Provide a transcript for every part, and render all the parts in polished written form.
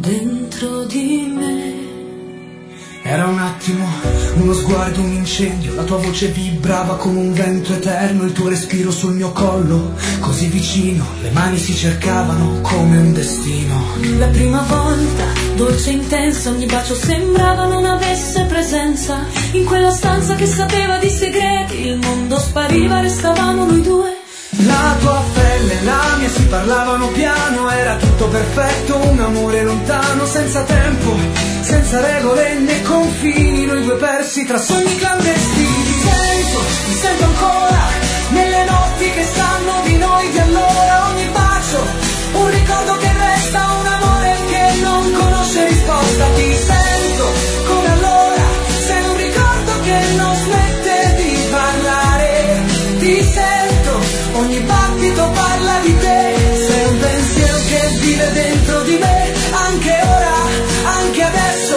dentro di me. Era un attimo, uno sguardo, un incendio. La tua voce vibrava come un vento eterno. Il tuo respiro sul mio collo, così vicino. Le mani si cercavano come un destino. La prima volta, dolce e intensa, ogni bacio sembrava non avesse presenza. In quella stanza che sapeva di segreti, il mondo spariva, restavamo noi due. La tua pelle e la mia si parlavano piano. Era tutto perfetto, un amore lontano, senza tempo, senza regole né confini. Noi due persi tra sogni clandestini. Ti sento ancora nelle notti che sanno di noi di allora. Ogni bacio, un ricordo che resta, un amore che non conosce risposta. Ti sento come allora, sei un ricordo che non smette di parlare. Ti sento, ogni battito parla di te. Sei un pensiero che vive dentro di me. Anche ora, anche adesso,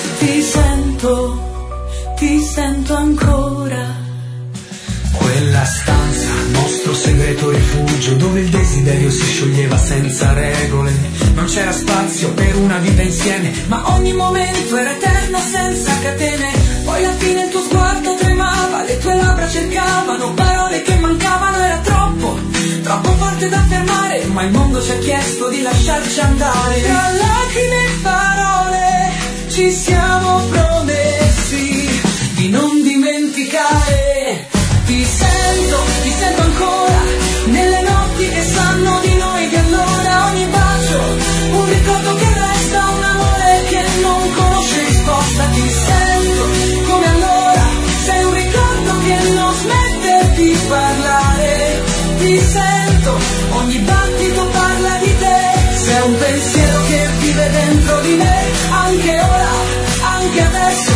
ti sento ancora. Quella stanza, nostro segreto rifugio, dove il desiderio si scioglieva senza regole. Non c'era spazio per una vita insieme, ma ogni momento era eterno senza catene. Poi alla fine il tuo sguardo tremava, le tue labbra cercavano parole che mancavano. Era troppo, troppo forte da fermare, ma il mondo ci ha chiesto di lasciarci andare. Tra lacrime e parole ci siamo promessi di non dimenticare. Ti sento ancora nelle notti che sanno di noi di allora. Ogni bacio, un ricordo che resta, un amore che non conosce risposta. Ti sento come allora, sei un ricordo che non smette di parlare. Ti sento, ogni battito parla di te. Sei un pensiero che vive dentro di me. Anche ora, anche adesso,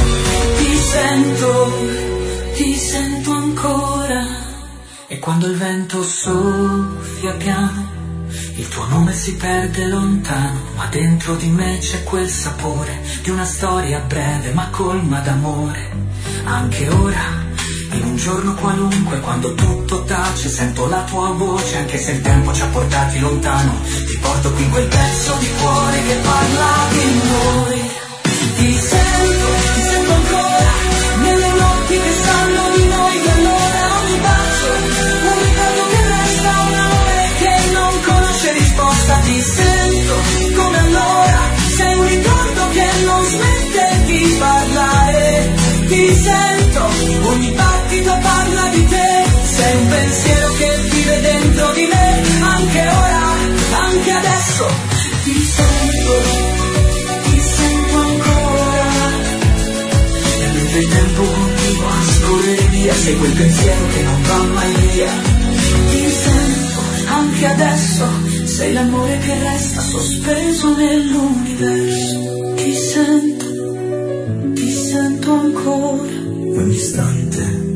ti sento ancora. E quando il vento soffia piano, il tuo nome si perde lontano, ma dentro di me c'è quel sapore di una storia breve ma colma d'amore. Anche ora, in un giorno qualunque, quando tutto tace, sento la tua voce, anche se il tempo ci ha portati lontano. Ti porto qui in quel pezzo di cuore che parla di noi. Ti sento ancora nelle notti che sanno di noi di allora. Ogni bacio, un ricordo che resta, un amore che non conosce risposta. Ti sento come allora, sei un ricordo che non smette di parlare. Ti sento, ogni battito parla di te. Sei un pensiero che vive dentro di me. Anche ora, anche adesso, ti sento ancora. E mentre il tempo continua a scorrere via, sei quel pensiero che non va mai via. Ti sento anche adesso, sei l'amore che resta sospeso nell'universo. Ti sento ancora. Ogni istante